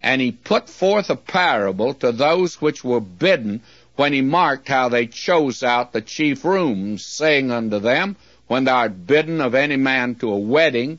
And he put forth a parable to those which were bidden, when he marked how they chose out the chief rooms, saying unto them, when thou art bidden of any man to a wedding,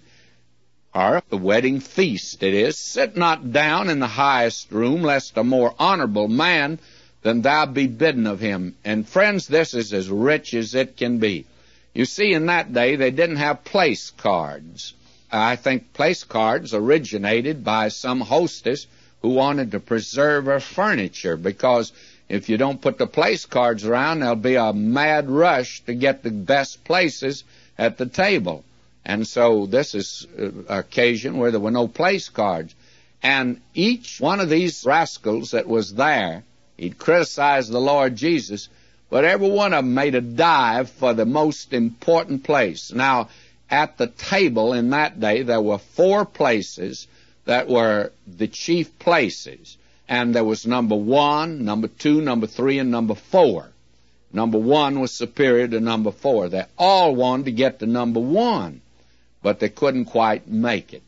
or the wedding feast it is, sit not down in the highest room, lest a more honorable man than thou be bidden of him. And friends, this is as rich as it can be. You see, in that day, they didn't have place cards. I think place cards originated by some hostess who wanted to preserve her furniture, because if you don't put the place cards around, there'll be a mad rush to get the best places at the table. And so this is an occasion where there were no place cards. And each one of these rascals that was there, he'd criticized the Lord Jesus, but every one of them made a dive for the most important place. Now, at the table in that day, there were 4 places that were the chief places. And there was number 1, number 2, number 3, and number 4. Number 1 was superior to number 4. They all wanted to get to number 1, but they couldn't quite make it.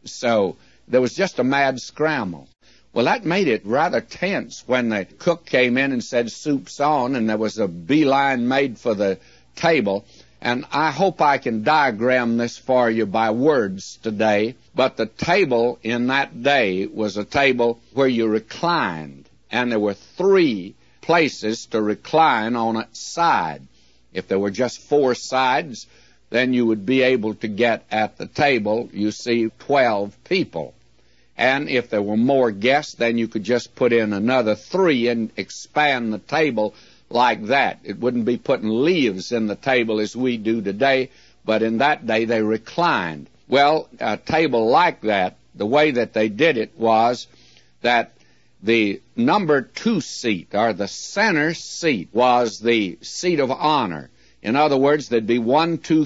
So there was just a mad scramble. Well, that made it rather tense when the cook came in and said, "Soup's on," and there was a beeline made for the table. And I hope I can diagram this for you by words today, but the table in that day was a table where you reclined, and there were 3 places to recline on its side. If there were just 4 sides, then you would be able to get at the table, you see, 12 people. And if there were more guests, then you could just put in another 3 and expand the table like that. It wouldn't be putting leaves in the table as we do today, but in that day they reclined. Well, a table like that, the way that they did it was that the number 2 seat, or the center seat, was the seat of honor. In other words, there'd be 1, 2,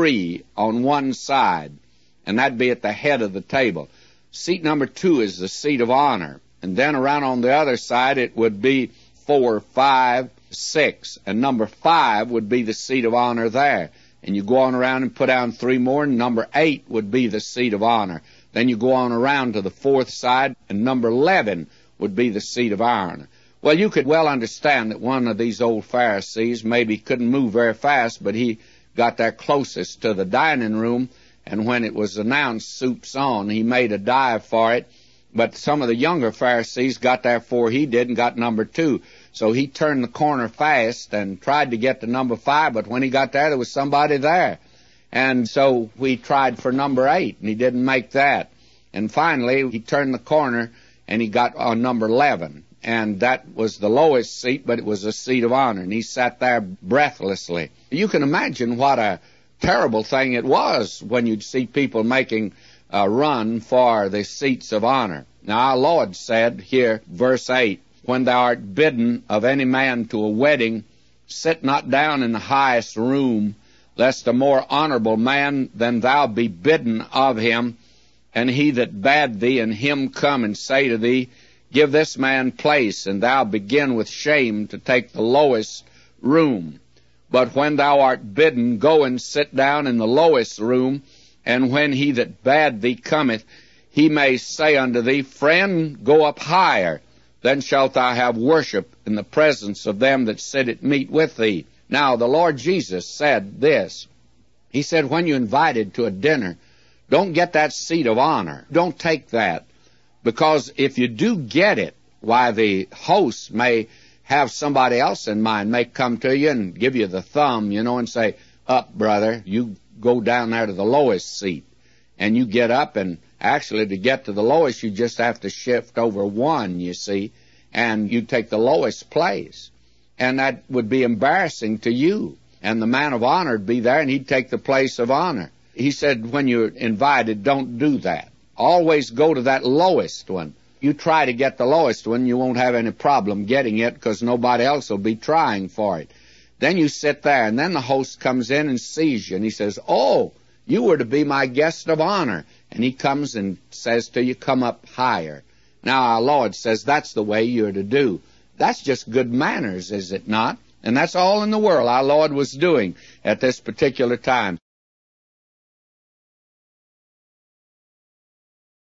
3 on one side, and that'd be at the head of the table. Seat number 2 is the seat of honor, and then around on the other side it would be 4, 5, 6, and number 5 would be the seat of honor there. And you go on around and put down 3 more, and number 8 would be the seat of honor. Then you go on around to the 4th side, and number 11 would be the seat of honor. Well, you could well understand that one of these old Pharisees maybe couldn't move very fast, but he got there closest to the dining room, and when it was announced, "Soup's on," he made a dive for it. But some of the younger Pharisees got there before he did and got number 2. So he turned the corner fast and tried to get to number 5, but when he got there was somebody there. And so we tried for number 8, and he didn't make that. And finally, he turned the corner, and he got on number 11. And that was the lowest seat, but it was a seat of honor, and he sat there breathlessly. You can imagine what a terrible thing it was when you'd see people making a run for the seats of honor. Now, our Lord said here, verse 8, "When thou art bidden of any man to a wedding, sit not down in the highest room, lest a more honorable man than thou be bidden of him, and he that bade thee and him come and say to thee, Give this man place, and thou begin with shame to take the lowest room. But when thou art bidden, go and sit down in the lowest room, and when he that bade thee cometh, he may say unto thee, Friend, go up higher. Then shalt thou have worship in the presence of them that sit at meat with thee." Now, the Lord Jesus said this. He said, when you're invited to a dinner, don't get that seat of honor. Don't take that. Because if you do get it, why, the host may have somebody else in mind, may come to you and give you the thumb, and say, "Up, brother, you go down there to the lowest seat." And you get up, and actually to get to the lowest, you just have to shift over 1, you see, and you take the lowest place. And that would be embarrassing to you. And the man of honor would be there, and he'd take the place of honor. He said, when you're invited, don't do that. Always go to that lowest one. You try to get the lowest one, you won't have any problem getting it because nobody else will be trying for it. Then you sit there, and then the host comes in and sees you, and he says, "Oh, you were to be my guest of honor." And he comes and says to you, "Come up higher." Now, our Lord says that's the way you're to do. That's just good manners, is it not? And that's all in the world our Lord was doing at this particular time.